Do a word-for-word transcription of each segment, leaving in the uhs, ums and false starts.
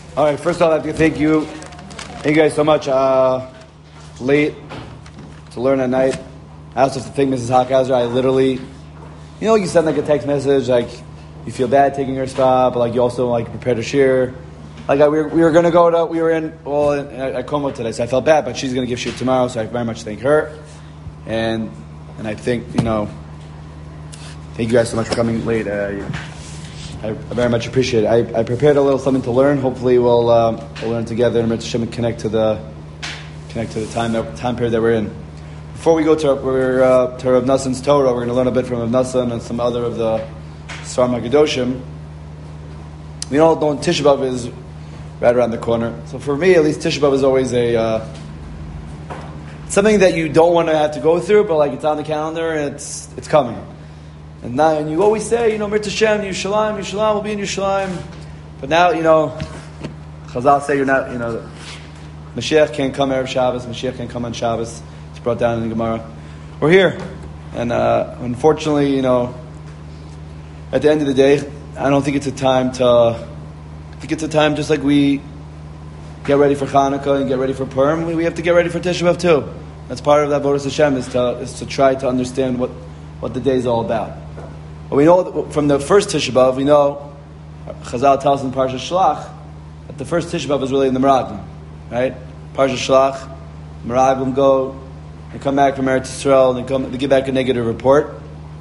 All right, first of all, I'd like to thank you, thank you guys so much. Uh, late to learn at night. I also have to thank Missus Hockhauser. I literally, you know, you send like a text message, like you feel bad taking her spot, but like you also like prepare to share. Like I, we were, we were gonna go to, we were in well at, at Como today, so I felt bad, but she's gonna give shir tomorrow, so I very much thank her, and and I think you know, thank you guys so much for coming late. Uh, I, I very much appreciate it. I, I prepared a little something to learn. Hopefully, we'll, um, we'll learn together and Mitzvah and connect to the connect to the time that, time period that we're in. Before we go to we're, uh, to Rav Nassan's Torah, we're going to learn a bit from Rav Nassan and some other of the Svarim HaKadoshim. We all know Tisha B'Av is right around the corner. So for me, at least, Tisha B'Av is always a uh, something that you don't want to have to go through, but like it's on the calendar and it's it's coming. And now, and you always say, you know, Mirta Shem, Yerushalayim, Yerushalayim will be in Yerushalayim. But now, you know, Chazal say you're not, you know, Mashiach can't come Erev Shabbos, Mashiach can't come on Shabbos. It's brought down in the Gemara. We're here. And uh, unfortunately, you know, at the end of the day, I don't think it's a time to, I think it's a time just like we get ready for Hanukkah and get ready for Purim, we have to get ready for Tisha B'Av too. That's part of that Avodas Hashem is to, is to try to understand what, what the day is all about. But we know from the first Tisha B'Av, we know, Chazal tells in Parsha Shlach, that the first Tisha B'Av is really in the Meraglim, right? Parsha Shlach, Meraglim go, they come back from Eretz Yisrael, they come, they give back a negative report,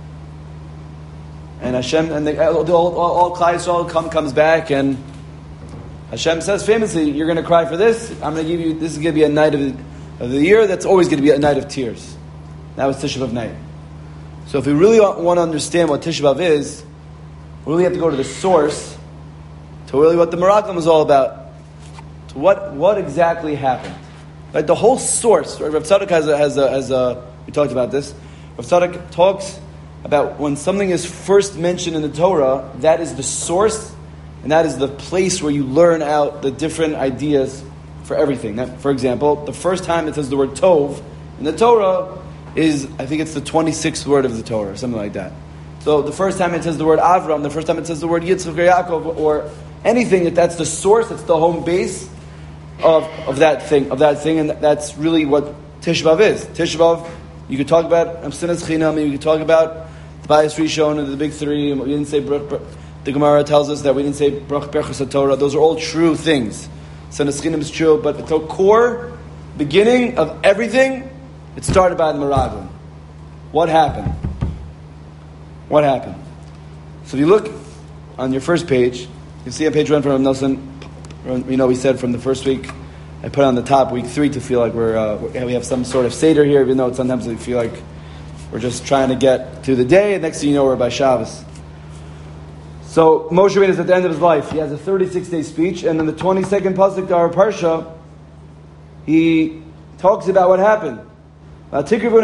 and Hashem, and they, all, all, all Klal Yisrael come, comes back, and Hashem says famously, you're going to cry for this, I'm going to give you, this is going to be a night of the, of the year that's always going to be a night of tears. That was Tisha B'Av night. So if we really want to understand what Tisha B'Av is, we really have to go to the source, to really what the Meraglim is all about, to what what exactly happened. Right, the whole source. Right? Rav Tzadok has a, has a, has a, we talked about this. Rav Tzadok talks about when something is first mentioned in the Torah, that is the source, and that is the place where you learn out the different ideas for everything. Now, for example, the first time it says the word Tov in the Torah is, I think it's the twenty-sixth word of the Torah, or something like that. So the first time it says the word Avram, the first time it says the word Yitzchak or Yaakov, or anything, that that's the source, that's the home base of, of that thing, of that thing, and that's really what Tisha B'Av is. Tisha B'Av, you could talk about Amsinas Chinam, you could talk about the Bayis Rishon and the big three, we didn't say, the Gemara tells us that we didn't say Brach Berachos HaTorah, those are all true things. Amsinas Chinam is true, but the core, beginning of everything, it started by the Meraglim. What happened? What happened? So if you look on your first page, you see on page one from Rav Nelson, you know, we said from the first week, I put on the top week three to feel like we're, uh, we have some sort of Seder here, even though sometimes we feel like we're just trying to get to the day, and next thing you know, we're by Shabbos. So Moshe Rabbeinu is at the end of his life. He has a thirty-six day speech, and in the twenty-second pasuk to our Parsha, he talks about what happened. Page two has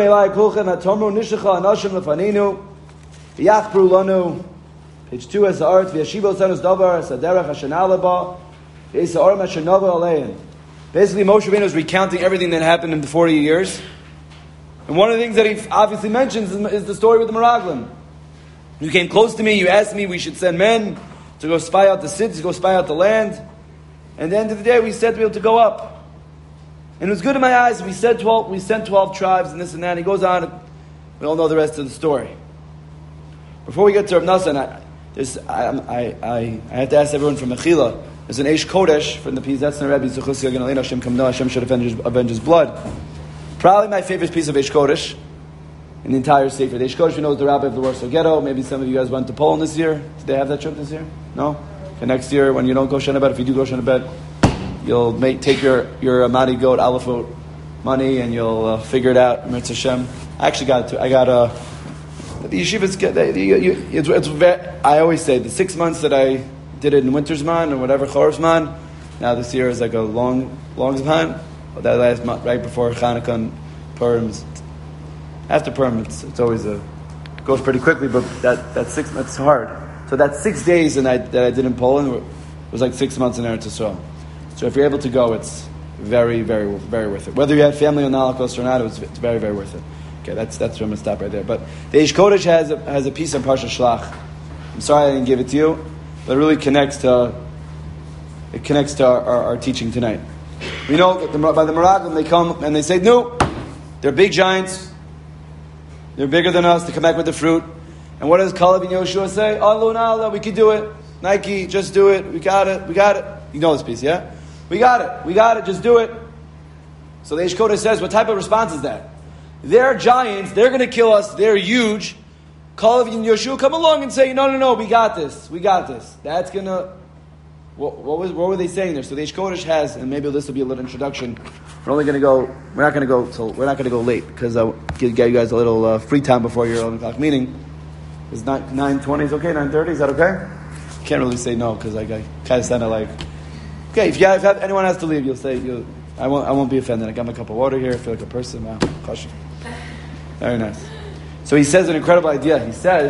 the art. Basically, Moshe Rabbeinu is recounting everything that happened in the forty years. And one of the things that he obviously mentions is, is the story with the Meraglim. You came close to me, you asked me we should send men to go spy out the cities, to go spy out the land. And at the end of the day, we said to be able to go up. And it was good in my eyes. We said twelve. We sent twelve tribes, and this and that. And he goes on. We all know the rest of the story. Before we get to Rav Nassan, I, there's, I, I, I, I have to ask everyone from Mechila. There's an Eish Kodesh from the Pizetzner Rebbe Zuchus Yagan Aleinu Hashem Kamno Hashem should avenge his, avenge his blood. Probably my favorite piece of Eish Kodesh in the entire Sefer. The Eish Kodesh, we know, is the rabbi of the Warsaw Ghetto. Maybe some of you guys went to Poland this year. Did they have that trip this year? No. Okay, next year when you don't go Shana Bet, if you do go Shana Bet, you'll make, take your, your Amadi goat, Alafot money, and you'll uh, figure it out. Mirz Hashem. I actually got to, I got a, the yeshivas get, they, you, you, it's, it's very, I always say, the six months that I did it in winter's man, or whatever, Chorif's man, now this year is like a long, long time. That last month, right before Hanukkah and Purim. After Purim, it's, it's always a, it goes pretty quickly, but that, that six, that's hard. So that six days and I, that I did in Poland was like six months in Eretz Yisrael. So if you're able to go, it's very, very, very worth it. Whether you had family on the Holocaust or not, it was, it's very, very worth it. Okay, that's that's where I'm going to stop right there. But the Eish Kodesh has a, has a piece on Parsha Shlach. I'm sorry I didn't give it to you, but it really connects to, it connects to our, our, our teaching tonight. We know that the, by the Meraglim they come and they say, no, they're big giants. They're bigger than us. They come back with the fruit. And what does Kalev and Yoshua say? Allah and Allah, we can do it. Nike, just do it. We got it. We got it. You know this piece, yeah? We got it. We got it. Just do it. So the Eish Kodesh says, what type of response is that? They're giants. They're going to kill us. They're huge. Kalev and Yoshua come along and say, no, no, no, we got this. We got this. That's going to... What, what, was, what were they saying there? So the Eish Kodesh has, and maybe this will be a little introduction. We're only going to go, we're not going to go till, we're not going to go late, because I'll give you guys a little uh, free time before your eleven o'clock meeting. Is nine twenty is okay? nine thirty, is that okay? Can't really say no, because like, I kind of sounded like, okay, if, you have, if anyone has to leave, you'll say, you'll, I won't I won't be offended. I got my cup of water here, I feel like a person. Wow, caution. Very nice. So he says an incredible idea. He says,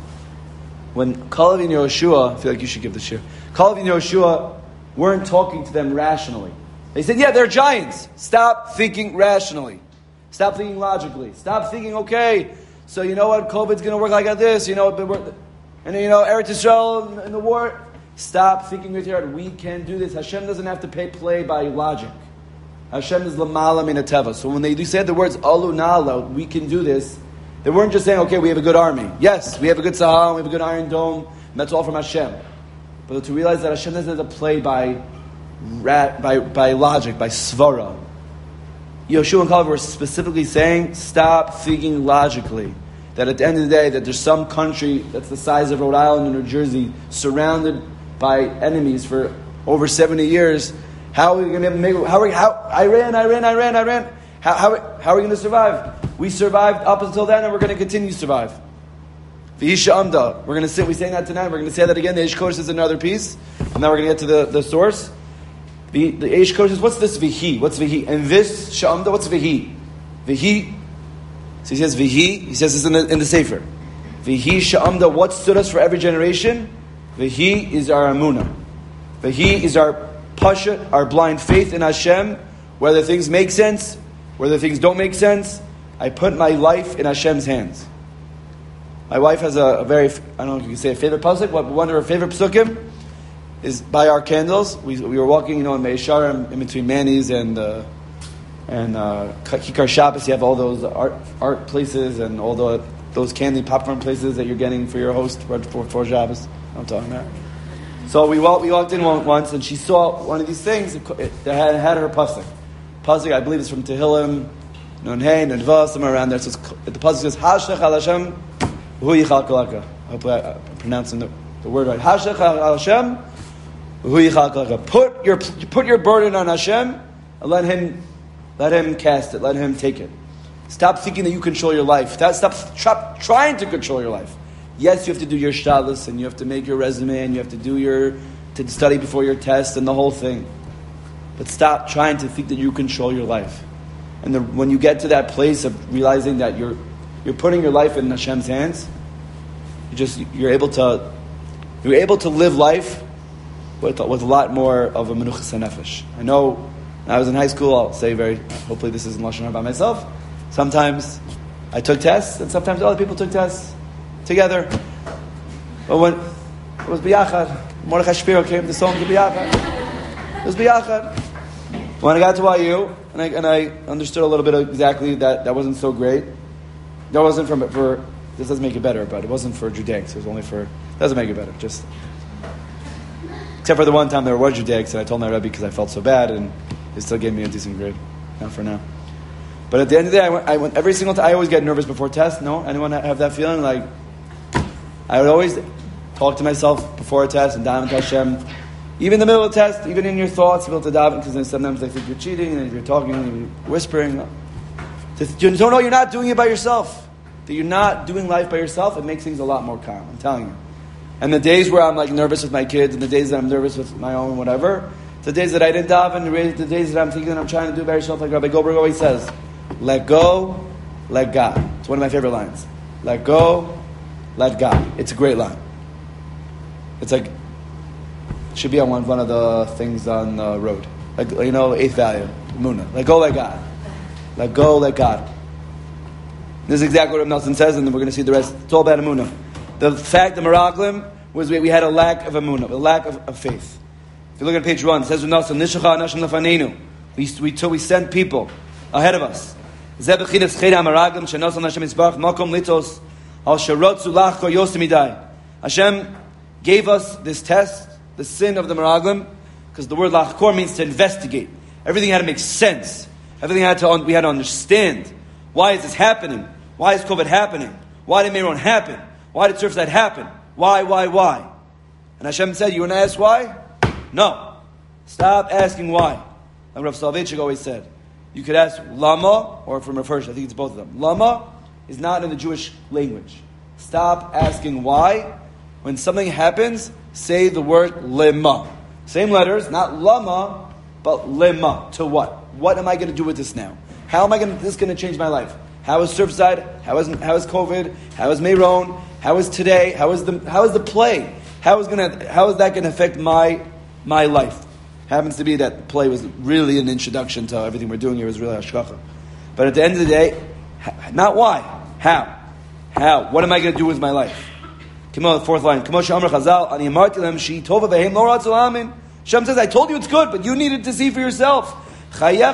when Kalev and Yoshua, I feel like you should give the shir. Kalev and Yoshua weren't talking to them rationally. They said, yeah, they're giants. Stop thinking rationally. Stop thinking logically. Stop thinking, okay, so you know what, COVID's going to work like this, you know, and you know, Eretz Yisrael in the war. Stop thinking with your heart, we can do this. Hashem doesn't have to pay play by logic. Hashem is lamala min hateva. So when they said the words alu nala, we can do this, they weren't just saying, okay, we have a good army. Yes, we have a good Sahel, we have a good Iron Dome, and that's all from Hashem. But to realize that Hashem doesn't have to play by, by, by logic, by svara. Yoshua and Kalev were specifically saying, stop thinking logically. That at the end of the day, that there's some country that's the size of Rhode Island and New Jersey, surrounded by enemies for over seventy years. How are we going to make? How are how Iran, Iran, Iran, Iran? How how how are we going to survive? We survived up until then, and we're going to continue to survive. V'hisha amda. We're going to sit. We're saying that tonight. We're going to say that again. The Eish Kodesh is another piece, and now we're going to get to the, the source. The the Eish Kodesh says, what's this vihi? What's vihi? And this shamda, what's vihi? Vihi. So he says vihi. He says this in the in the sefer. Vihi shamda. What stood us for every generation? Vihi is our amunah. Vihi is our pashat, our blind faith in Hashem. Whether things make sense, whether things don't make sense, I put my life in Hashem's hands. My wife has a, a very, I don't know if you can say a favorite pasuk. One of her favorite psukim is by our candles. We we were walking, you know, in Meisharim, in between Manny's and uh, and uh, Kikar Shabbos. You have all those art art places and all the those candy popcorn places that you're getting for your host for for, for Shabbos. I'm talking about. So we walked we walked in once, and she saw one of these things that had, had her pasuk. Pasuk, I believe, is from Tehillim, Nun Hey, Nun Vav, somewhere around there. So the pasuk says, "Hashech al Hashem, hu yichal kolaka." I hope I'm pronouncing the, the word right. Hashech al Hashem, hu yichal kolaka. Put your put your burden on Hashem and let him let him cast it. Let him take it. Stop thinking that you control your life. Stop, stop trying to control your life. Yes, you have to do your shtalis, and you have to make your resume, and you have to do your to study before your test, and the whole thing. But stop trying to think that you control your life. And the, when you get to that place of realizing that you're you're putting your life in Hashem's hands, you just you're able to you're able to live life with with a lot more of a menuchas hanefesh. I know when I was in high school, I'll say very hopefully this isn't lashon hara by myself. Sometimes I took tests, and sometimes other people took tests together. But when it was biyachad, Mordechai Shapiro came to song to biyachad. It was biyachad. When I got to Y U, and I, and I understood a little bit of exactly that that wasn't so great. That wasn't for, for this doesn't make it better, but it wasn't for Judaics. It was only for, doesn't make it better. Just except for the one time there were Judaics, and I told my Rebbe because I felt so bad, and he still gave me a decent grade. Not for now. But at the end of the day, I went, I went every single time. I always get nervous before tests. No, anyone have that feeling? Like I would always talk to myself before a test and daven to Hashem. Even in the middle of the test, even in your thoughts, you able to daven, because then sometimes they think you're cheating, and if you're talking and you're whispering. You don't know you're not doing it by yourself. That you're not doing life by yourself, it makes things a lot more calm, I'm telling you. And the days where I'm like nervous with my kids, and the days that I'm nervous with my own whatever, the days that I didn't daven, the days that I'm thinking that I'm trying to do it by yourself, like Rabbi Goldberg always says, let go, let God. It's one of my favorite lines. Let go, let God. It's a great line. It's like, it should be on one, one of the things on the road. Like, you know, eighth value, Muna. Let go, let God. Let go, let God. This is exactly what Nelson says, and then we're going to see the rest. It's all about Amunah. The fact, the Meraglim, was we, we had a lack of Amunah, a lack of, of faith. If you look at page one, it says, we, we, we sent people ahead of us. Hashem gave us this test, the sin of the Meraglim, because the word lachkor means to investigate. Everything had to make sense. Everything had to, we had to understand. Why is this happening? Why is COVID happening? Why did Meron happen? Why did Surfside happen? Why, why, why? And Hashem said, you want to ask why? No. Stop asking why. Like Rav Soloveitchik always said. You could ask Lama, or from Rav Hirsch, I think it's both of them. Lama is not in the Jewish language. Stop asking why. When something happens, say the word Lema. Same letters, not Lama, but Lema. To what? What am I going to do with this now? How am I going to, this going to change my life? How is Surfside? How is how is COVID? How is Meron? How is today? How is the how is the play? How is going to how is that going to affect my my life? Happens to be that the play was really an introduction to everything we're doing here is really hashkacha. But at the end of the day, not why, how, how? What am I going to do with my life? Come on, the fourth line. Shem says, I told you it's good, but you needed to see for yourself. You know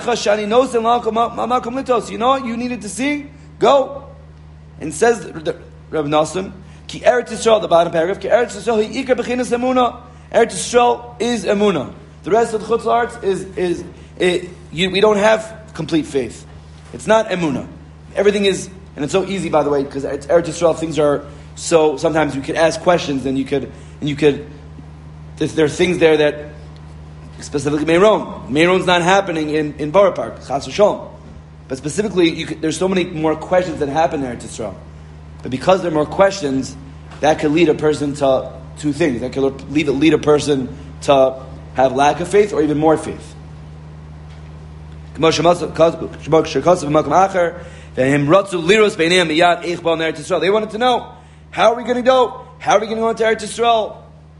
what you needed to see? Go. And says Rabbi Nosson, Ki Eretz Yisrael, the bottom paragraph, Ki Eretz Yisrael, Hi Ikar Bechinas Emunah. Eretz Yisrael is Emunah. The rest of the Chutz La'aretz is, is it, you, we don't have complete faith. It's not Emunah. Everything is, and it's so easy, by the way, because it's Eretz Yisrael, things are so, sometimes you could ask questions, and you could, and you could, there are things there that, specifically Meron. Meron's not happening in, in Borough Park, Chas v'Shalom. But specifically, you could, there's so many more questions that happen there in Eretz Yisrael. But because there are more questions, that could lead a person to two things. That could lead, lead a person to have lack of faith or even more faith. They want to know, how are we going to go? How are we going to go into Eretz Yisrael?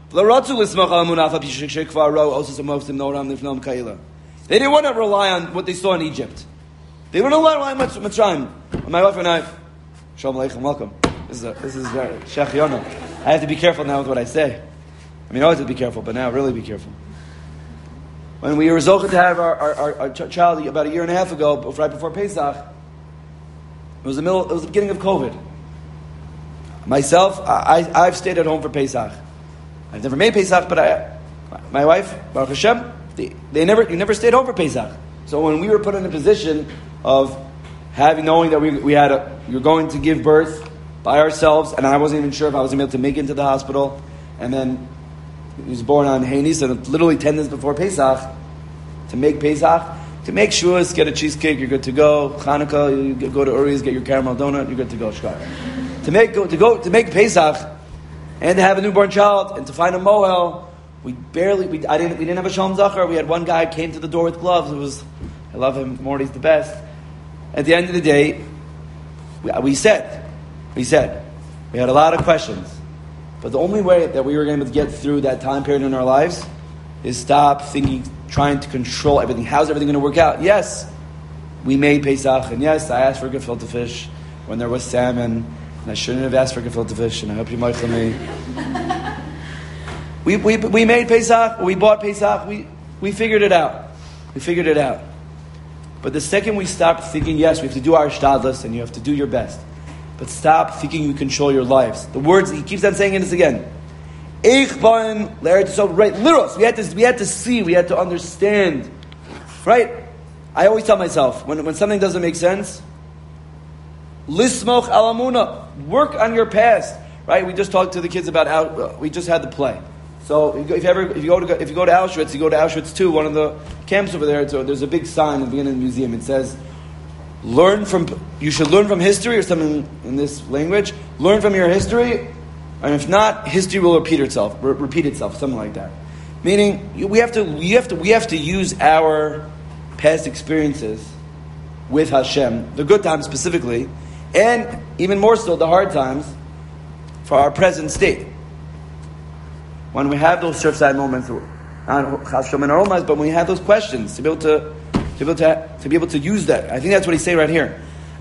They didn't want to rely on what they saw in Egypt. They didn't want to rely on Mitzrayim. My wife and I, Shalom Aleichem, welcome. This is a, this is Sheikh Yonah. I have to be careful now with what I say. I mean, I always have to be careful, but now really be careful. When we were zocheh to have our, our, our, our child about a year and a half ago, right before Pesach, it was the middle. It was the beginning of COVID. Myself, I, I've stayed at home for Pesach. I've never made Pesach, but I, my wife, Baruch Hashem, they, they never, you never stayed home for Pesach. So when we were put in a position of having, knowing that we, we had, a, we were going to give birth by ourselves, and I wasn't even sure if I was going to be able to make it into the hospital, and then he was born on Hanis, and literally ten days before Pesach, to make Pesach, to make shuas, get a cheesecake, you're good to go. Hanukkah, you go to Uri's, get your caramel donut, you're good to go. Shkar. To make go to go to make Pesach, and to have a newborn child, and to find a mohel, we barely, we, I didn't, we didn't have a Shalom Zachar. We had one guy came to the door with gloves. It was, I love him. Morty's the best. At the end of the day, we, we said, we said, we had a lot of questions. But the only way that we were going to get through that time period in our lives is stop thinking, trying to control everything. How's everything going to work out? Yes, we made Pesach, and yes, I asked for gefilte fish when there was salmon, and I shouldn't have asked for gefilte fish, and I hope you might for me. We, we, we made Pesach, we bought Pesach, we, we figured it out. We figured it out. But the second we stopped thinking, yes, we have to do our shtadlus, and you have to do your best, but stop thinking you control your lives. The words, he keeps on saying this again. Eich bain le'eretz Yisrael, right, liros, we had to, we had to see, we had to understand. Right? I always tell myself, when, when something doesn't make sense, lismoch al amuna, work on your past. Right? We just talked to the kids about, how, we just had the play. So if you ever, if you go to if you go to Auschwitz, you go to Auschwitz two, one of the camps over there. So there's a big sign at the beginning of the museum. It says, "Learn from. You should learn from history," or something in this language. Learn from your history, and if not, history will repeat itself. Re- repeat itself, something like that. Meaning, we have to. We have to. We have to use our past experiences with Hashem, the good times specifically, and even more so the hard times, for our present state. When we have those Surfside moments, not Chas Shalom in our own lives, but when we have those questions, to be able to, to be able to, to be able to use that. I think that's what he's saying right here.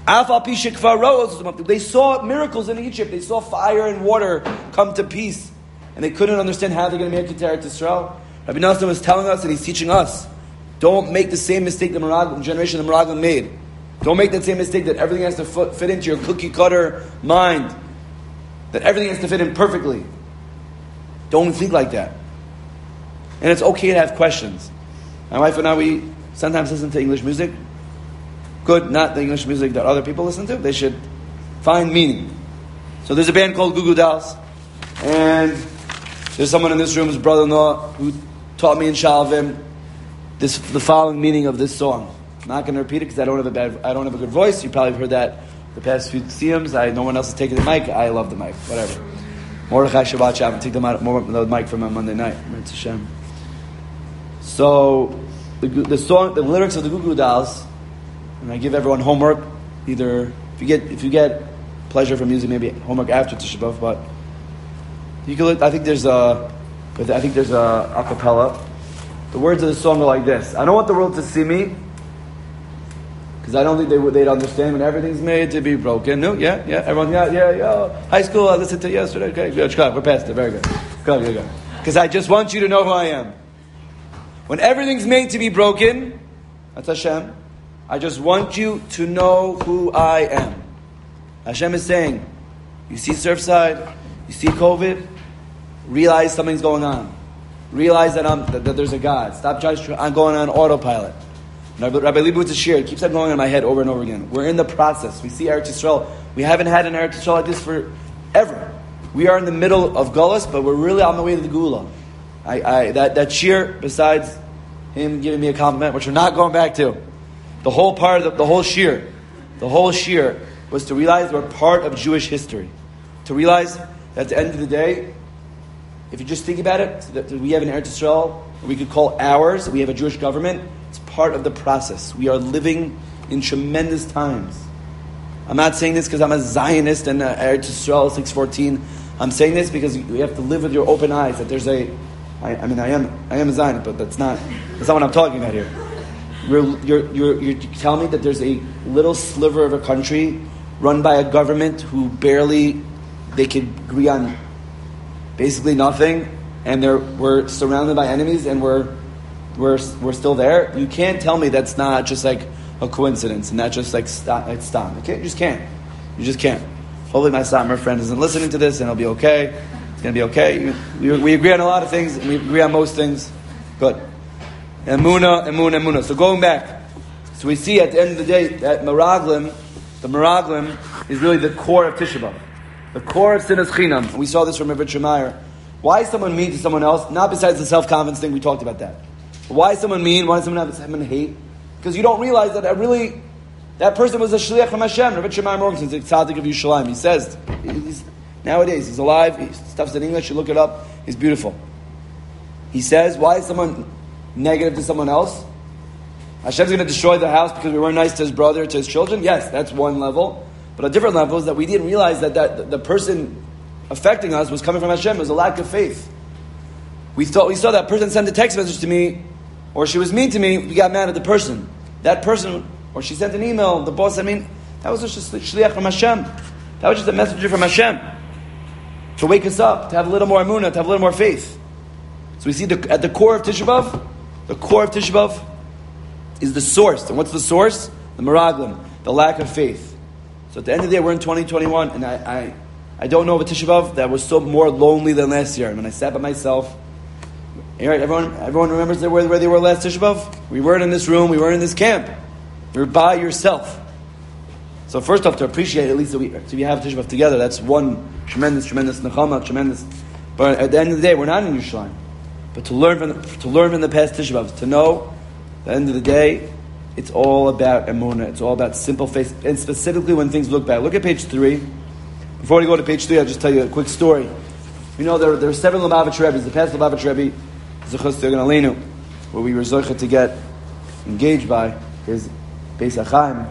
They saw miracles in Egypt. They saw fire and water come to peace, and they couldn't understand how they're going to make it to Eretz Yisrael. Rabbi Nassim was telling us and he's teaching us, don't make the same mistake the Meraglim, generation of the Meraglim made. Don't make that same mistake that everything has to fit, fit into your cookie cutter mind. That everything has to fit in perfectly. Don't think like that. And it's okay to have questions. My wife and I, we sometimes listen to English music. Good, not the English music that other people listen to. They should find meaning. So there's a band called Goo Goo Dolls. And there's someone in this room, his brother-in-law, who taught me in Shalvim this the following meaning of this song. I'm not going to repeat it because I don't have a bad, I don't have a good voice. You probably have heard that the past few siyums. I no one else is taking the mic. I love the mic. Whatever. Mordechai Shabbat Shalom. Take the, the mic from a Monday night. It's Hashem. So the, the song, the lyrics of the Goo Goo Dolls, and I give everyone homework. Either if you get if you get pleasure from music, maybe homework after Tisha B'Av, but you can. I think there's a, I think there's a acapella. The words of the song are like this: I don't want the world to see me, because I don't think they would they'd understand when everything's made to be broken. No, yeah, yeah, everyone, yeah, yeah, yeah. High school, I listened to yesterday. Okay, good, we're past it. Very good. Good, good, good. Because I just want you to know who I am. When everything's made to be broken, that's Hashem. I just want you to know who I am. Hashem is saying, you see Surfside, you see COVID, realize something's going on. Realize that, I'm, that, that there's a God. Stop trying to, I'm going on autopilot. Rabbi, Rabbi Leibowitz is here. It keeps on going in my head over and over again. We're in the process. We see Eretz Yisrael. We haven't had an Eretz Yisrael like this forever. We are in the middle of Gullus, but we're really on the way to the Geulah. I, I, that, that shir, besides him giving me a compliment, which we're not going back to, the whole part of the, the whole shir, the whole shir was to realize we're part of Jewish history. To realize that at the end of the day, if you just think about it, that we have an Eretz Yisrael, we could call ours, we have a Jewish government, it's part of the process. We are living in tremendous times. I'm not saying this because I'm a Zionist and uh, Eretz Yisrael six fourteen. I'm saying this because you have to live with your open eyes, that there's a, I, I mean, I am I am a Zionist, but that's not, that's not what I'm talking about here. You're, you're, you're, you're telling me that there's a little sliver of a country run by a government who barely, they could agree on basically nothing, and they're, we're surrounded by enemies, and we're, we're, we're still there. You can't tell me that's not just like a coincidence, and not just like stop, it's stop. You, can't, you just can't. You just can't. Hopefully my Satmar friend isn't listening to this, and it'll be okay. It's going to be okay. We, we agree on a lot of things, and we agree on most things. Good. Emuna, emuna, emuna. So going back, so we see at the end of the day that Meraglim, the Meraglim, is really the core of Tisha B'Av. The core of Sinas Chinam. We saw this from Rabbi Shemeyer. Why is someone mean to someone else? Not besides the self-confidence thing, we talked about that. But why is someone mean? Why does someone have someone hate? Because you don't realize that I really, that person was a shliach from Hashem. Rabbi Shemeyer Morgenson, the tzaddik of Yerushalayim. He says, he's, nowadays, he's alive, he, stuff's in English, you look it up, he's beautiful. He says, why is someone negative to someone else? Hashem's going to destroy the house because we weren't nice to his brother, to his children? Yes, that's one level. But a different level is that we didn't realize that, that the person affecting us was coming from Hashem. It was a lack of faith. We thought we saw that person sent a text message to me, or she was mean to me, we got mad at the person. That person, or she sent an email, the boss, I mean, that was just a shliach from Hashem. That was just a messenger from Hashem. To wake us up, to have a little more emunah, to have a little more faith. So we see the, at the core of Tisha B'Av, the core of Tisha B'Av is the source. And what's the source? The Meraglim, the lack of faith. So at the end of the day, we're in twenty twenty-one, and I, I, I don't know of a Tisha B'Av that was so more lonely than last year. And when I sat by myself, all right, everyone, everyone remembers where, where they were last Tisha B'Av? We weren't in this room, we weren't in this camp. You were by yourself. So first off, to appreciate at least that we, to have Tisha B'Av together, that's one tremendous, tremendous nechama, tremendous. But at the end of the day, we're not in Yerushalayim. But to learn from the, to learn from the past Tisha B'Av, to know, at the end of the day, it's all about emunah. It's all about simple faith, and specifically when things look bad. Look at page three. Before we go to page three, I'll just tell you a quick story. You know, there, there are seven Lubavitch Rebbes. The past Lubavitch Rebbe, Zechus Tegan Aleinu, where we were zocheh to get engaged by his Beis HaChaim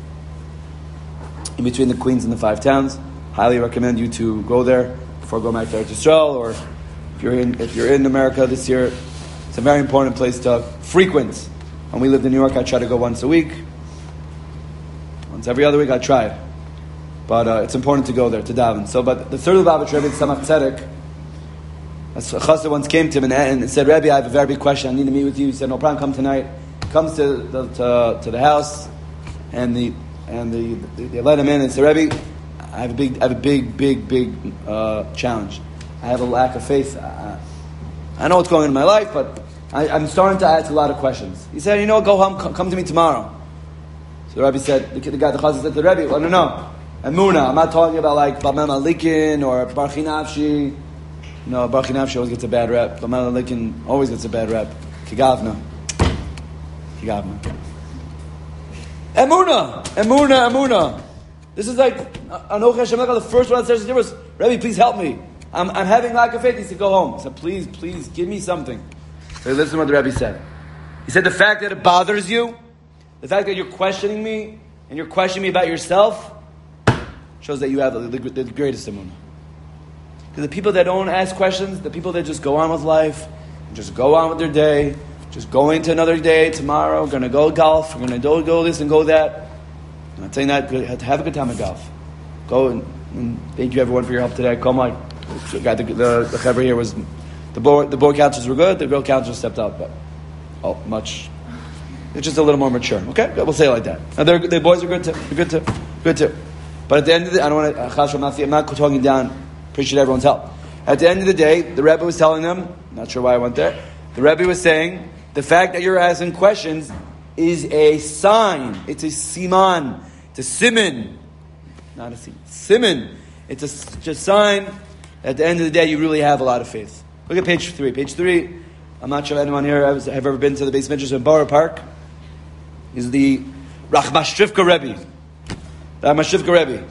in between the Queens and the Five Towns. Highly recommend you to go there before going back to Eretz Yisrael, or if you're in if you're in America this year, it's a very important place to frequent. When we lived in New York, I try to go once a week. Once every other week, I try. But uh, it's important to go there, to daven. So, but the third Lubavitch Rebbe, Tzemach Tzedek, A chassid once came to him and, and said, Rebbe, I have a very big question. I need to meet with you. He said, no problem, come tonight. Comes to the, to, to the house, and the and the, the they let him in and said, Rebbe, I have a big, I have a big, big, big uh, challenge. I have a lack of faith. I, I know what's going on in my life, but I, I'm starting to ask a lot of questions. He said, you know, go home, come, come to me tomorrow. So the Rebbe said, the, the guy, the chassid said to the Rebbe, well, no, no, Emunah. I'm not talking about like Bamem Alikin or Bar Chinafshi. No, Bar Chinafshi always gets a bad rep. Bamem Alikin always gets a bad rep. Kigavna. Kigavna. Emunah. Emunah. Emunah. This is like, Anoch Hashem, the first one that says the difference. Rebbe, please help me. I'm, I'm having lack of faith. He said, go home. He said, please, please, give me something. So listen to what the Rebbe said. He said, the fact that it bothers you, the fact that you're questioning me, and you're questioning me about yourself, shows that you have the, the, the greatest emunah. Because the people that don't ask questions, the people that just go on with life, just go on with their day, just go into another day, tomorrow, we're going to go golf, we're going to go, go this and go that. I'm not saying that, have a good time at golf. Go and, and thank you everyone for your help today. Come on. The, the, the, the chaver here was, the board, the board counselors were good, the girl counselors stepped up, but oh, much, it's just a little more mature. Okay? We'll say it like that. And the boys are good too, they're good too, good too. But at the end of the day, I don't want to, I'm not, I'm not talking down, appreciate everyone's help. At the end of the day, the Rebbe was telling them, not sure why I went there, the Rebbe was saying, the fact that you're asking questions is a sign, it's a siman, it's a siman, not a siman, siman, it's a just sign, at the end of the day, you really have a lot of faith. Look at page three. Page three, I'm not sure if anyone here has have ever been to the base midrash in Borough Park, is the Rachmashivka Rebbe. Rachmashivka Rebbe.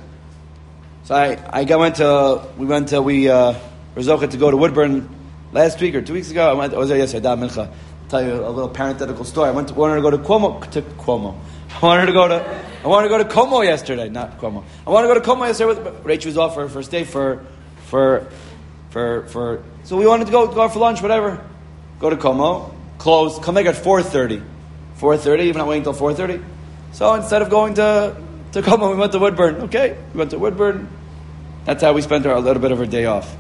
So I, I went to, we went to, we, uh, were zocheh to go to Woodburn last week or two weeks ago. I went, I was there yesterday, Dam Mincha. I'll tell you a little parenthetical story. I went to, wanted to go to Cuomo, to Cuomo. I wanted to go to, I wanted to go to Como yesterday, not Cuomo. I wanted to go to Como yesterday with, Rachel was off for her first day for, for, for, for, so we wanted to go, go out for lunch, whatever. Go to Como, close, come back at four thirty. four thirty, even not waiting until four thirty. So instead of going to, to Como, we went to Woodburn. Okay, we went to Woodburn. That's how we spent our, a little bit of our day off.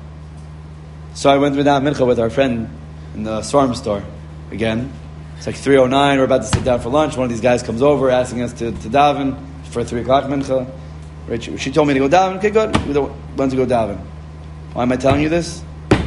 So I went with Dam Mincha with our friend in the Svarm store. Again, it's like three oh nine, we're about to sit down for lunch. One of these guys comes over asking us to, to daven for three o'clock Mincha. Rachel, she told me to go daven. Okay, good. We went to go daven. Why am I telling you this?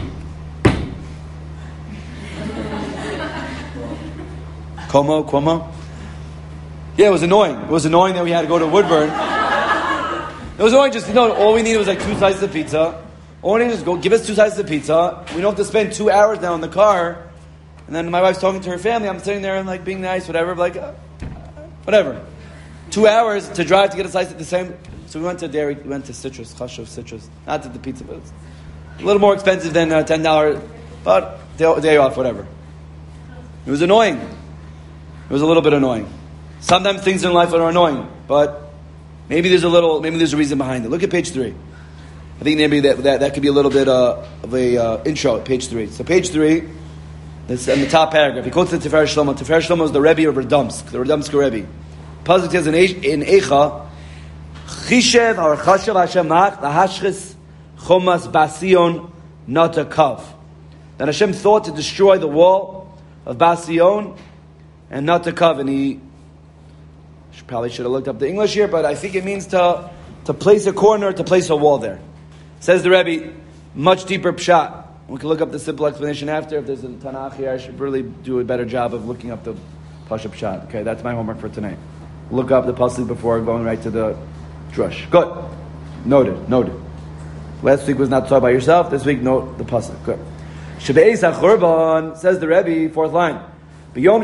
Como, Como. Yeah, it was annoying. It was annoying that we had to go to Woodburn. It was annoying just, you know, all we needed was like two slices of pizza. All we needed was go, give us two slices of pizza. We don't have to spend two hours now in the car. And then my wife's talking to her family. I'm sitting there and like being nice, whatever. Like, uh, whatever. Two hours to drive to get a slice at the same. So we went to dairy, we went to Citrus, Chashuv Citrus. Not to the pizza, but it's a little more expensive than uh, ten dollars. But day, day off, whatever. It was annoying. It was a little bit annoying. Sometimes things in life are annoying, but maybe there's a little, maybe there's a reason behind it. Look at page three. I think maybe that that, that could be a little bit uh, of a uh, intro at page three. So page three, that's in the top paragraph. He quotes the Tifer Shlomo. Tifer Shlomo is the Rebbe of Radomsk, the Radomsk Rebbe. Pasuk says in in Eicha, Chishev or Chashav Hashem Mach lahashchis chomas basion nata kav. That Hashem thought to destroy the wall of Basion and nata kav, and he probably should have looked up the English here, but I think it means to to place a corner, to place a wall there. Says the Rebbe, much deeper pshat. We can look up the simple explanation after. If there's a Tanakh here, I should really do a better job of looking up the Pasha pshat. Okay, that's my homework for tonight. Look up the pasuk before going right to the drush. Good. Noted. Noted. Last week was not taught by yourself. This week, note the pasuk. Good. Shebeis HaChurban, says the Rebbe, fourth line. Even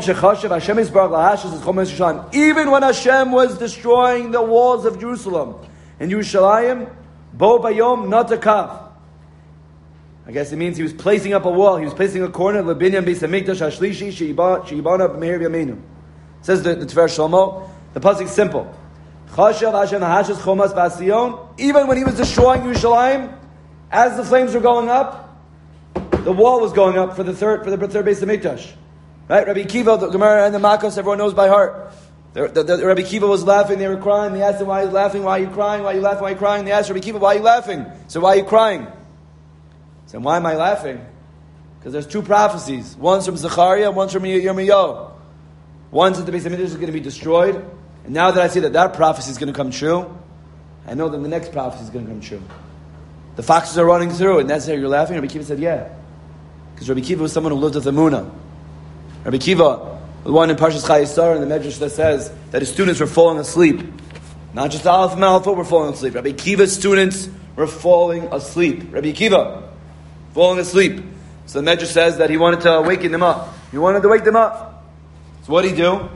when Hashem was destroying the walls of Jerusalem and Yerushalayim, Bo Bayom Natakav. I guess it means he was placing up a wall. He was placing a corner. Lebinyan Beis Hamikdash Hashlishi Sheibana B'Meir Yameinu. Says the, the Tifer Shlomo. The pasuk is simple. Chashav Hashem Hashas Chomas Basion. Even when he was destroying Yerushalayim, as the flames were going up, the wall was going up for the third for the third Beis Hamikdash. Right, Rabbi Kiva, the Gemara and the Makos, everyone knows by heart. The, the, the, Rabbi Kiva was laughing, they were crying. They asked him, why are you laughing? Why are you crying? Why are you laughing? Why are you crying? They asked Rabbi Kiva, why are you laughing? So why are you crying? He said, why am I laughing? Because there's two prophecies. One's from Zechariah, one's from Yirmiyahu. One's that the Beis HaMikdash is going to be destroyed. And now that I see that that prophecy is going to come true, I know that the next prophecy is going to come true. The foxes are running through, and that's how you're laughing? Rabbi Kiva said, yeah. Because Rabbi Kiva was someone who lived with Emunah. Rabbi Kiva, the one in Parshas Chayesar, in the Medrash that says that his students were falling asleep. Not just Aleph and Aleph were falling asleep. Rabbi Kiva's students were falling asleep. Rabbi Kiva, falling asleep. So the Medrash says that he wanted to waken them up. He wanted to wake them up. So what did he do?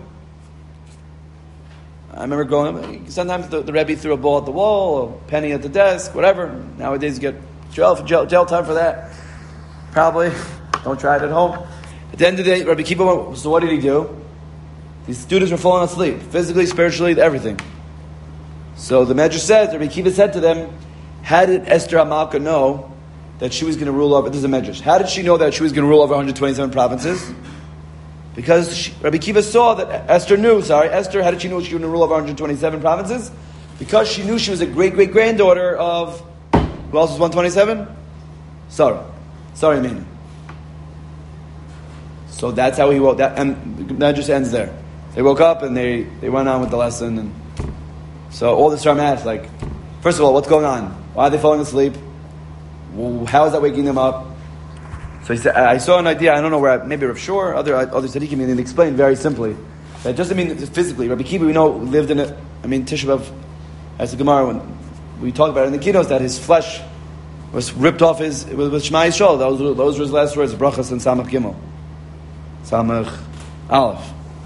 I remember growing up, sometimes the, the Rebbe threw a ball at the wall, a penny at the desk, whatever. Nowadays you get jail, jail, jail time for that. Probably. Don't try it at home. At the end of the day, Rabbi Kiva went, so what did he do? These students were falling asleep, physically, spiritually, everything. So the Medrash says, Rabbi Kiva said to them, how did Esther HaMalka know that she was going to rule over, this is a Medrash, how did she know that she was going to rule over one hundred twenty-seven provinces? Because she, Rabbi Kiva saw that Esther knew, sorry, Esther, how did she know she was going to rule over one hundred twenty-seven provinces? Because she knew she was a great-great-granddaughter of, who else was one twenty-seven? Sarah. Sorry, Amen. So that's how he woke, that, and that just ends there. They woke up and they, they went on with the lesson. And so all the Sram asked, like, first of all, what's going on? Why are they falling asleep? How is that waking them up? So he said, I saw an idea, I don't know where, maybe Rav Shor, other other tzaddikim, and they explained very simply. That doesn't mean physically. Rabbi Kiva, we know, lived in it. I mean, Tisha B'Av, as the Gemara, when we talk about it in the keynotes, that his flesh was ripped off his, with, with Shema Yisrael. Those, those were his last words, Brachas and Samach Gimel. Samach Aleph.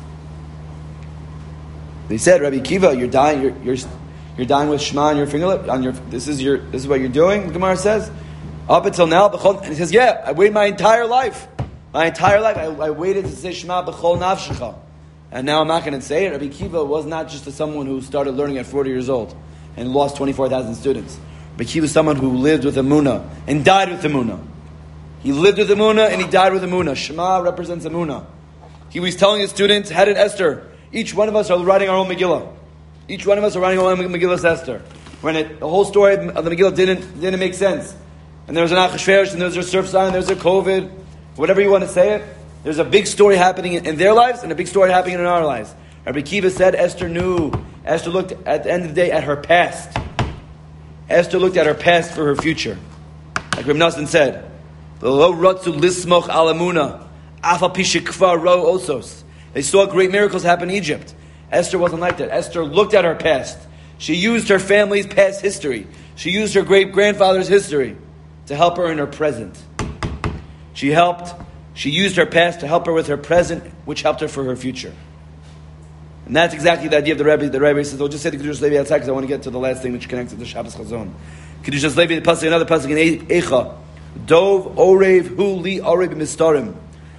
They said, Rabbi Kiva, you're dying, you're, you're, you're dying with Shema on your finger lip, on your, this is your, this is what you're doing, the Gemara says. Up until now, and he says, yeah, I waited my entire life. My entire life, I, I waited to say Shema b'chol nafshecha. And now I'm not going to say it. Rabbi Kiva was not just a, someone who started learning at forty years old and lost twenty-four thousand students. Rabbi Kiva was someone who lived with Emunah and died with Emunah. He lived with Emunah and he died with Emunah. Shema represents Emunah. He was telling his students, how did Esther? Each one of us are writing our own Megillah. Each one of us are writing our own Megillah Esther. When it, the whole story of the Megillah didn't, didn't make sense. And there's an Achashverosh, and there's a surf sign, and there's a COVID, whatever you want to say it. There's a big story happening in their lives, and a big story happening in our lives. Rabbi Kiva said Esther knew. Esther looked at the end of the day at her past. Esther looked at her past for her future. Like Reb Nosson said, "Lo ratzu lismoch al emuna, afal pi shekvar ro osos." They saw great miracles happen in Egypt. Esther wasn't like that. Esther looked at her past. She used her family's past history. She used her great grandfather's history to help her in her present. She helped, she used her past to help her with her present, which helped her for her future. And that's exactly the idea of the Rebbe. The Rebbe says, I'll just say the Kedushas Levi outside because I want to get to the last thing which connects to the Shabbos Chazon. Kedushas Levi, the pasuk, another pasuk in Eicha. Dov orev hu li orev b'mistarim.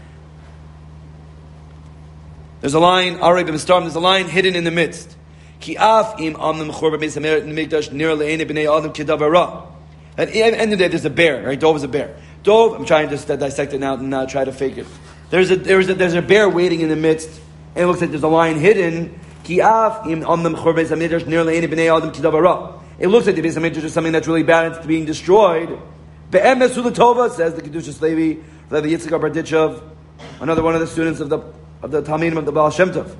There's a line, orev b'mistarim, there's a line hidden in the midst. Ki af im amnim chor b'beis hamikdash nir le'ene b'nei adam kedavara. At the end of the day, there's a bear, right? Dove is a bear. Dove, I'm trying to just dissect it now and not try to fake it. There's a there's a there's a bear waiting in the midst, and it looks like there's a lion hidden. It looks like the Beis Hamikdash is something that's really bad and it's being destroyed. Be'emes Hulatova, says the Kedushas Levi, Levi Yitzchak Barditchev, another one of the students of the of the Talmidim of the Baal Shem Tov.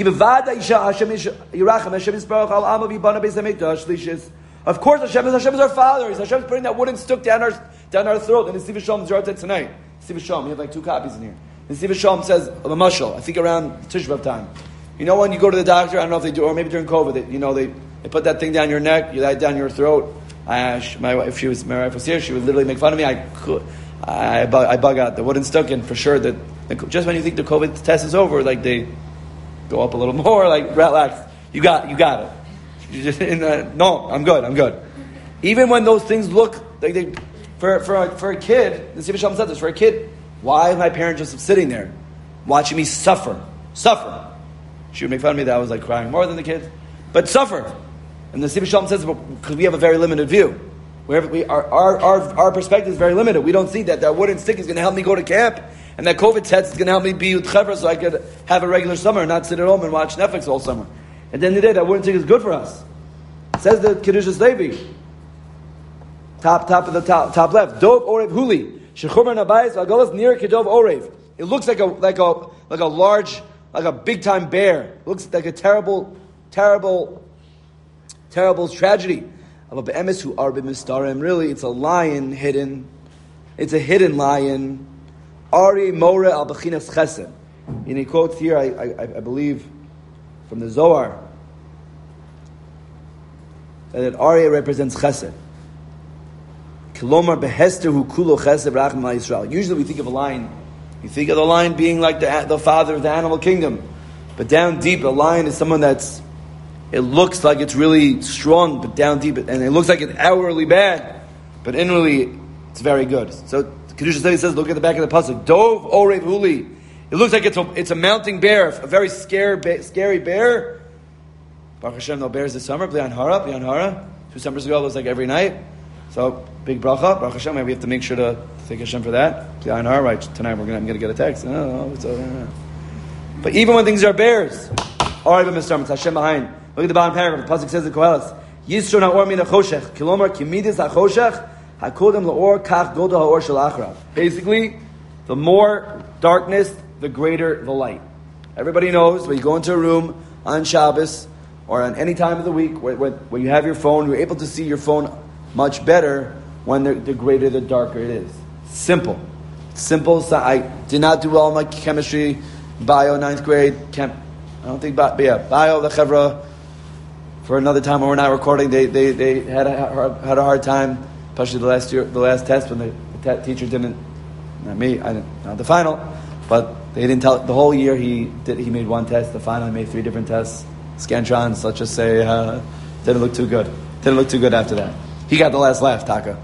Of course, Hashem is Hashem is our Father. Hashem is putting that wooden stick down our down our throat. And the Siva Shalom Zeratet tonight. Siva Shalom, you have like two copies in here. The Siva Shalom says the mashal. I think around Tisha B'Av time. You know when you go to the doctor, I don't know if they do, or maybe during COVID, they, you know they, they put that thing down your neck, you lay it down your throat. I, my wife, if she was my wife was here, she would literally make fun of me. I could, I bug, I bug out the wooden stick, and for sure that just when you think the COVID test is over, like they go up a little more, like relax. You got you got it. You just, in the, no, I'm good. I'm good. Even when those things look like they, for for a, for a kid, the Siva Shalom said this for a kid. Why is my parent just sitting there, watching me suffer, suffer? She would make fun of me that I was like crying more than the kids, but suffer. And the Siva Shalom says because we have a very limited view. Wherever we our, our our our perspective is very limited. We don't see that that wooden stick is going to help me go to camp, and that COVID test is going to help me be with Chevra so I could have a regular summer and not sit at home and watch Netflix all summer. At the end of the day, that wooden stick is good for us. Says the Kedushas Levi. Top, top of the top, top left. Dov orev huli. Shechumar nabayis v'agolas nir kedov orev. It looks like a like a like a large, like a big time bear. It looks like a terrible, terrible, terrible tragedy of a be'emes who are b'mistarim. Really, it's a lion hidden. It's a hidden lion. Ari more al bechinas chesed. And he quotes here, I, I, I believe, from the Zohar, that Aryeh represents chesed. Kilomar behester hu kulo chesed racham Yisrael. Usually we think of a lion, you think of the lion being like the, the father of the animal kingdom. But down deep, a lion is someone that's, it looks like it's really strong, but down deep, and it looks like it's outwardly bad, but inwardly it's very good. So Kedusha study says, look at the back of the pasuk, Dov orev huli. It looks like it's a, it's a mounting bear, a very scary, scary bear. Baruch Hashem, no bears this summer. B'lian hara, b'lian hara. Two summers ago, it was like every night. So, big bracha. Baruch Hashem, maybe we have to make sure to thank Hashem for that. B'lian hara, right? Tonight we're gonna, I'm going to get a text. Oh, it's uh, but even when things are bears, alright, but Mister It's Hashem behind. Look at the bottom paragraph. The pasuk says in Koheles, Yisro na'or min ha'choshech, kilomar kimidis ha'choshech, hakodem la'or kach godo ha'or shel achrav. Basically, the more darkness, the greater the light. Everybody knows when you go into a room on Shabbos or on any time of the week where, where, where you have your phone, you're able to see your phone much better when the, the greater the darker it is. Simple. Simple. So I did not do well in my chemistry, bio, ninth grade. Chem, I don't think, bio, yeah, bio, the chevra, for another time when we're not recording, they they, they had, a, had a hard time, especially the last year, the last test when the, the te- teacher didn't, not me, I didn't, not the final, but they didn't tell the whole year. He did. He made one test. The final, he made three different tests. Scantrons. Let's just say uh, didn't look too good. Didn't look too good after that. He got the last laugh. Taka.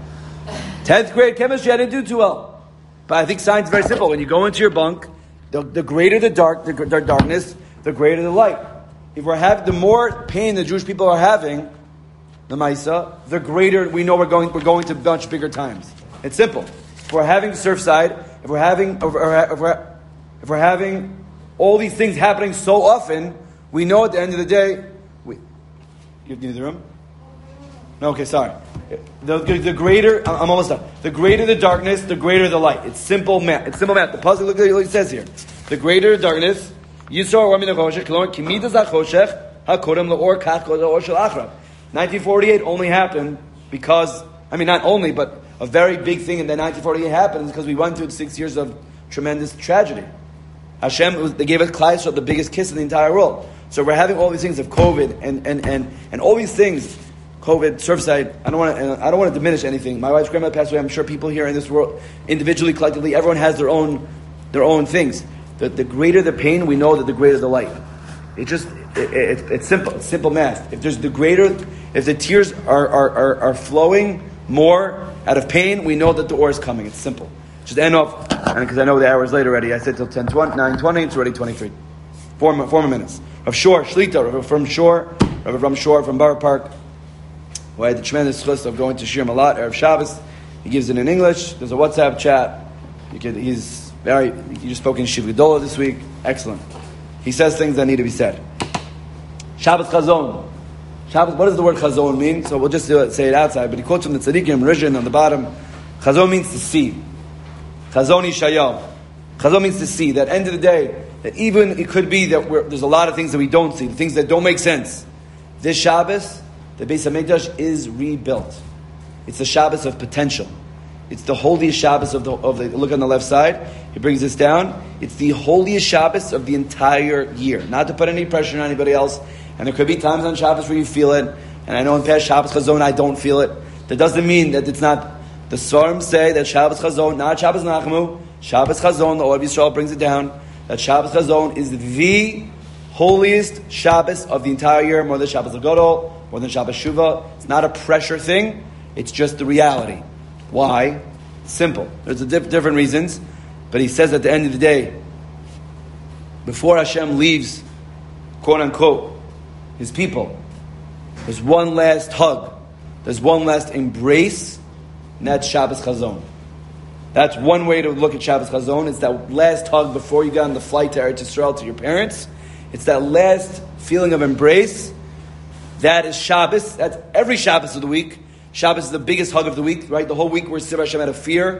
Tenth grade chemistry. I didn't do too well. But I think science is very simple. When you go into your bunk, the, the greater the dark, the, the darkness, the greater the light. If we're having, the more pain the Jewish people are having, the Maisa, the greater we know we're going. We're going to much bigger times. It's simple. If we're having Surfside, if we're having, if we're, if we're If we're having all these things happening so often, we know at the end of the day, we, you need the room? No, okay, sorry. The, the, the greater, I'm almost done. The greater the darkness, the greater the light. It's simple math. It's simple math. The puzzle, look at what it says here. The greater the darkness, nineteen forty-eight only happened because, I mean, not only, but a very big thing in the nineteen forty-eight happened because we went through six years of tremendous tragedy. Hashem, they gave us Klal Yisrael the biggest kiss in the entire world. So we're having all these things of COVID and and and, and all these things, COVID, Surfside. I don't want to I don't want to diminish anything. My wife's grandmother passed away. I'm sure people here in this world, individually, collectively, everyone has their own their own things. The, the greater the pain, we know that the greater the light. It just it, it, it's simple. It's simple math. If there's the greater, if the tears are are, are are flowing more out of pain, we know that the ore is coming. It's simple. Just end off, and because I know the hour's late already, I said till ten twenty, nine twenty, it's already twenty-three. Four, four more minutes. Rav Shor, Shlita, Rav from Shor, Rav Ram Shor from Borough Park, who I had the tremendous chus of going to Shir Malat, Erev Shabbos. He gives it in English. There's a WhatsApp chat. You could, he's very, he just spoke in Shiv Gedolah this week. Excellent. He says things that need to be said. Shabbos Chazon. Shabbos, what does the word Chazon mean? So we'll just do it, say it outside, but he quotes from the Tzadikim, Rishon on the bottom. Chazon means to see. Chazon Yishayah. Chazon means to see. That end of the day, that even it could be that we're, there's a lot of things that we don't see, the things that don't make sense. This Shabbos, the Beis HaMikdash is rebuilt. It's the Shabbos of potential. It's the holiest Shabbos of the, of the, look on the left side, he brings this down. It's the holiest Shabbos of the entire year. Not to put any pressure on anybody else. And there could be times on Shabbos where you feel it. And I know in past Shabbos Chazon I don't feel it. That doesn't mean that it's not. The Svarim say that Shabbos Chazon, not Shabbos Nachmu, Shabbos Chazon, the Orb Yisrael brings it down, that Shabbos Chazon is the holiest Shabbos of the entire year, more than Shabbos Agadol, more than Shabbos Shuvah. It's not a pressure thing, it's just the reality. Why? Simple. There's a diff- different reasons, but he says at the end of the day, before Hashem leaves, quote unquote, his people, there's one last hug, there's one last embrace, and that's Shabbos Chazon. That's one way to look at Shabbos Chazon. It's that last hug before you get on the flight to Eretz Yisrael to your parents. It's that last feeling of embrace. That is Shabbos. That's every Shabbos of the week. Shabbos is the biggest hug of the week, right? The whole week we're Sivir Hashem out of fear.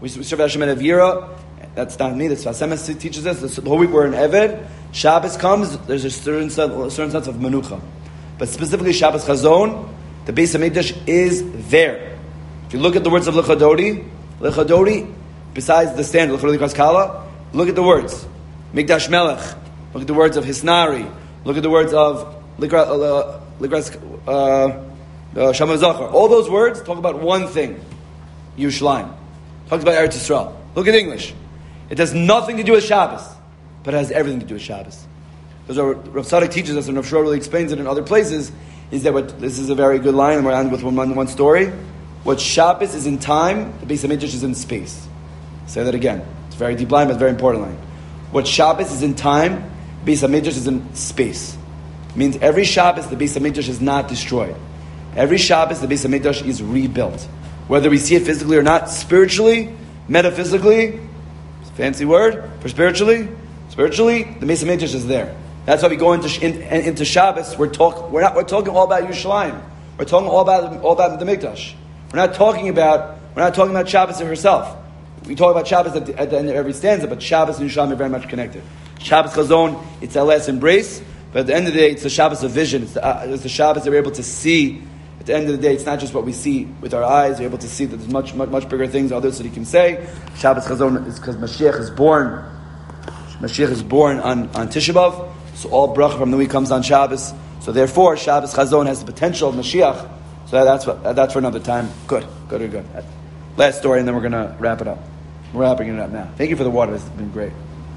We serve Hashem at Avira. That's not me. That's Hashem teaches us. The whole week we're in Eved. Shabbos comes. There's a certain sense, a certain sense of menucha, but specifically Shabbos Chazon, the Beis Hamikdash is there. If you look at the words of Lechadodi, Lechadodi, besides the standard Lechadodi Kaskala, look at the words Mikdash Melech. Look at the words of Hisnari. Look at the words of Likras uh, uh, Shama Zachar. All those words talk about one thing: Yerushalayim. Talks about Eretz Yisrael. Look at English. It has nothing to do with Shabbos, but it has everything to do with Shabbos. Because what Rav Tzadok teaches us, and Rav Shor really explains it in other places, is that what this is a very good line, and we're ending with one, one story. What Shabbos is in time, the Beis Hamikdash is in space. Say that again. It's a very deep line, but it's a very important line. What Shabbos is in time, Beis Hamikdash is in space. It means every Shabbos, the Beis Hamikdash is not destroyed. Every Shabbos, the Beis Hamikdash is rebuilt. Whether we see it physically or not, spiritually, metaphysically, fancy word for spiritually. Spiritually, the Beis Hamikdash is there. That's why we go into in, into Shabbos. We're talk. We're not. We're talking all about Yerushalayim. We're talking all about all about the Mikdash. We're not talking about. We're not talking about Shabbos herself. We talk about Shabbos at the, at the end of every stanza, but Shabbos and Yerushalayim are very much connected. Shabbos Chazon, it's our last embrace, but at the end of the day, it's the Shabbos of vision. It's the, uh, it's the Shabbos that we're able to see. At the end of the day, it's not just what we see with our eyes. We're able to see that there's much, much, much bigger things others that he can say. Shabbos Chazon is because Mashiach is born. Mashiach is born on, on Tisha B'Av, so all bracha from the week comes on Shabbos. So therefore, Shabbos Chazon has the potential of Mashiach. So that's what, that's for another time. Good, good, good, good. Last story, and then we're going to wrap it up. We're wrapping it up now. Thank you for the water. This has been great.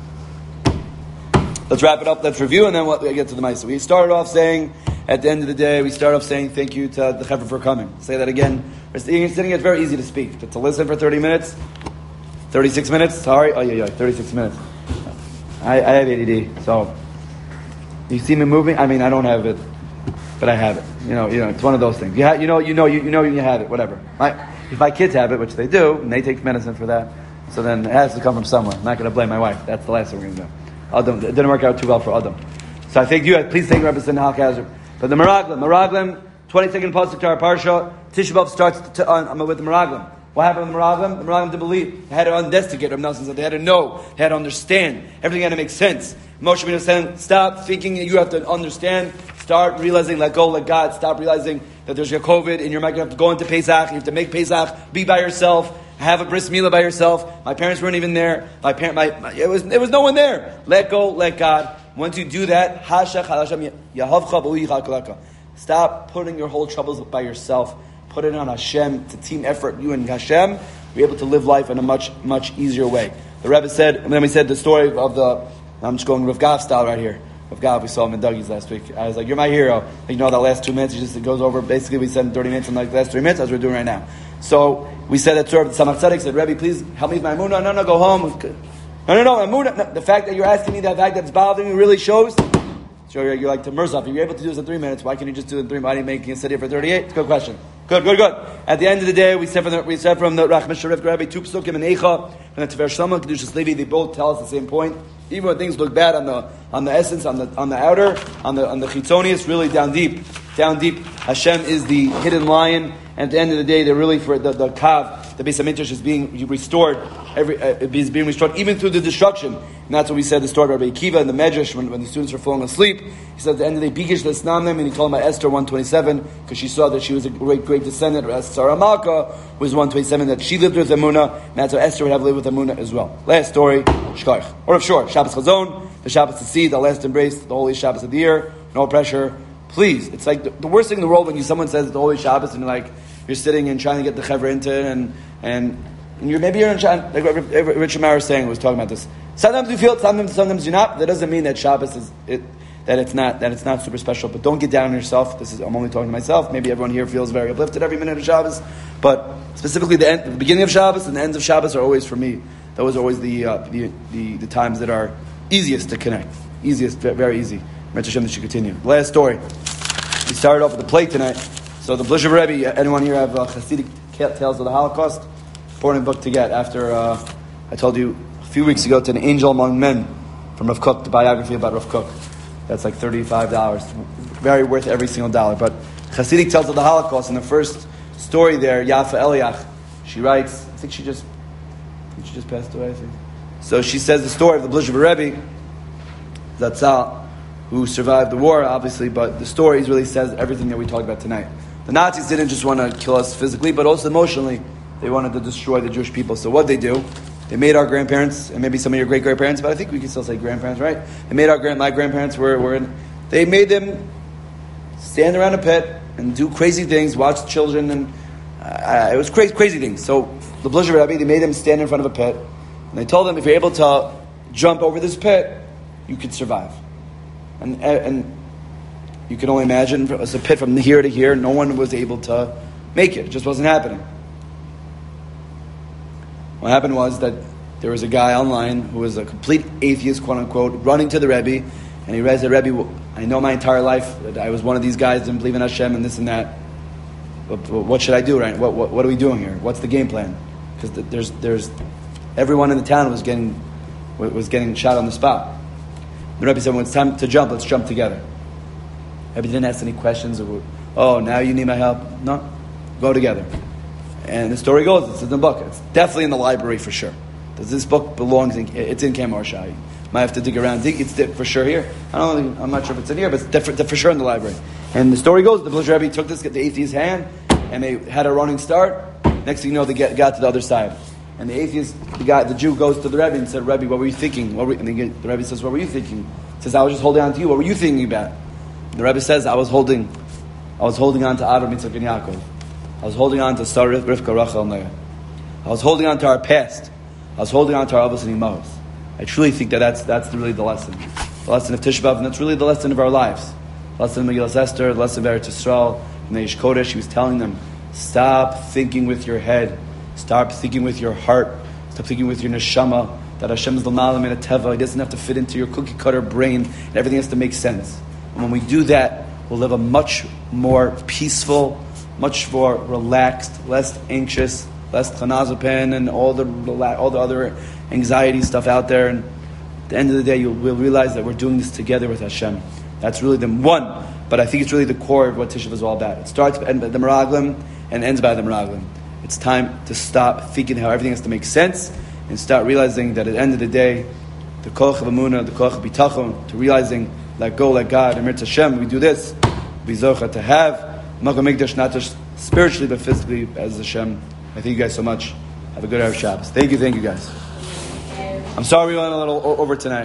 Let's wrap it up. Let's review, and then we'll get to the Maisa. We started off saying, at the end of the day, we start off saying thank you to the Chevra for coming. Say that again. We're sitting, sitting it's very easy to speak, but to listen for thirty minutes, thirty-six minutes, sorry, oh yeah, yeah, thirty-six minutes. I, I have A D D, so you see me moving. I mean, I don't have it, but I have it. You know, you know, it's one of those things. You, ha- you know, you know, you, you know, you have it. Whatever. My, if my kids have it, which they do, and they take medicine for that, so then it has to come from somewhere. I'm not going to blame my wife. That's the last thing we're going to do. Adam, it didn't work out too well for Adam. So I thank you. Please thank Rabbi Sin Halkazer. But the Meraglim, Meraglim, twenty-second pasuk to our parsha. Tisha B'Av starts to, on, with the Meraglim. What happened with the Meraglim? The Meraglim didn't believe. They had to investigate. Rav Nelson said they had to know. They had to understand. Everything had to make sense. Moshe Rabbeinu said, "Stop thinking. You have to understand. Start realizing. Let go. Let God. Stop realizing that there's your COVID and you're not going to have to go into Pesach. You have to make Pesach. Be by yourself. Have a bris milah by yourself. My parents weren't even there. My parent, my, my it was there was no one there. Let go. Let God." Once you do that, stop putting your whole troubles by yourself. Put it on Hashem. It's a team effort. You and Hashem, be able to live life in a much, much easier way. The Rebbe said, and then we said the story of the, I'm just going Rav Gav style right here. Rav Gav, we saw him in Dougie's last week. I was like, you're my hero. You know, that last two minutes, he just it goes over, basically we said thirty minutes in like the last three minutes, as we're doing right now. So, we said that story of the Tzemach Tzedek said, Rebbe, please help me with my emunah. No, no, go home. No, no, no, emunah. No, the fact that you're asking me, that fact that's bothering me really shows. So you're, you're like to Mirzaf. If you're able to do this in three minutes, why can't you just do it in three? Why are you making it sit here for thirty-eight? It's a good question. Good, good, good. At the end of the day, we said from the, we said from the Rachman Sharif Rabbi, two psukim and Eicha, and the Tefer Shlomo, Kedushas Levi, they both tell us the same point. Even when things look bad on the on the essence, on the on the outer, on the on the chitzonius, really down deep, down deep. Hashem is the hidden lion, and at the end of the day, they're really for the the kav. The Beis Hamikdash is being restored. Every uh, is being restored even through the destruction, and that's what we said. The story of Rabbi Akiva in the Medrash when, when the students were falling asleep. He said at the end of the day, Bigish Lesnamnem, and he told him about Esther one twenty-seven because she saw that she was a great great descendant. As Sarah Malka was one twenty-seven that she lived with Amunah, and that's how Esther would have lived with Amunah as well. Last story, Shkarch or of short Shabbos Chazon, the Shabbos to see, the last embrace, the holy Shabbos of the year. No pressure, please. It's like the, the worst thing in the world when you someone says the holy Shabbos and you're like. You're sitting and trying to get the chevra into it, and and, and you're maybe you're in like Richard Mara was saying was talking about this. Sometimes you feel it, sometimes sometimes you're not. That doesn't mean that Shabbos is it that it's not that it's not super special. But don't get down on yourself. This is I'm only talking to myself. Maybe everyone here feels very uplifted every minute of Shabbos, but specifically the, end, the beginning of Shabbos and the ends of Shabbos are always for me. Those are always the uh, the, the the times that are easiest to connect, easiest, very easy. Mitzvah Hashem, that should continue. Last story. We started off with the plate tonight. So the Blishev Rebbe, anyone here have uh, Hasidic Tales of the Holocaust? Important book to get. After uh, I told you a few weeks ago to an Angel Among Men from Rav Kook, the biography about Rav Kook. That's like thirty-five dollars. Very worth every single dollar. But Hasidic Tales of the Holocaust, in the first story there, Yafa Eliach, she writes, I think she just She just passed away, I think. So she says the story of the Blizhever Rebbe, Zatzal, who survived the war, obviously, but the story really says everything that we talked about tonight. The Nazis didn't just want to kill us physically, but also emotionally. They wanted to destroy the Jewish people. So what they do, they made our grandparents, and maybe some of your great-grandparents, but I think we can still say grandparents, right? They made our grand, my grandparents were, were in, they made them stand around a pit and do crazy things, watch children, and uh, it was crazy, crazy things. So the Blizhever Rebbe, they made them stand in front of a pit, and they told them, if you're able to jump over this pit, you could survive. And and you can only imagine, it was a pit from here to here, no one was able to make it. It just wasn't happening. What happened was that there was a guy online who was a complete atheist, quote unquote, running to the Rebbe, and he read the Rebbe, I know my entire life that I was one of these guys, didn't believe in Hashem and this and that. But, but what should I do, right? What, what what are we doing here? What's the game plan? Because there's there's everyone in the town was getting was getting shot on the spot. The Rebbe said, when it's time to jump, let's jump together. Rebbe didn't ask any questions. Or, oh, now you need my help? No, go together. And the story goes, it's in the book. It's definitely in the library for sure. Does this book belongs in? It's in Kamar Shai. Might have to dig around. Dig, it's for sure here. I don't know. I'm not sure if it's in here, but it's def- for sure in the library. And the story goes, the Blizhever Rebbe took this, the atheist's hand, and they had a running start. Next thing you know, they get, got to the other side. And the atheist, the guy, the Jew, goes to the Rebbe and said, Rebbe, what were you thinking? What were, and get, the Rebbe says, what were you thinking? He says, I was just holding on to you. What were you thinking about? And the Rebbe says, I was holding, I was holding on to Avraham, Yitzchak, and Yaakov. I was holding on to Sarah, Rivka, Rachel, and Leah. I was holding on to our past. I was holding on to our Avos and Imahos. I truly think that that's, that's really the lesson. The lesson of Tisha B'Av, and that's really the lesson of our lives. The lesson of Megillas Esther, the lesson of Eretz Yisrael, and the Eish Kodesh. He was telling them, stop thinking with your head. Stop thinking with your heart. Stop thinking with your neshama. That Hashem is l'malam in a teva. He doesn't have to fit into your cookie cutter brain, and everything has to make sense. And when we do that, we'll live a much more peaceful, much more relaxed, less anxious, less chanazapan, and all the all the other anxiety stuff out there. And at the end of the day, you'll we'll realize that we're doing this together with Hashem. That's really the one, but I think it's really the core of what Tisha B'Av is all about. It starts by the Meraglim and ends by the Meraglim. It's time to stop thinking how everything has to make sense and start realizing that at the end of the day, the koach of Amunah, the koach of Bitachon, to realizing, let go, let God, and Mirz Hashem, we do this, we zocha to have Makam Mikdash, not just spiritually but physically as Hashem. I thank you guys so much. Have a good Erev Shabbos. Thank you, thank you guys. I'm sorry we went a little over tonight.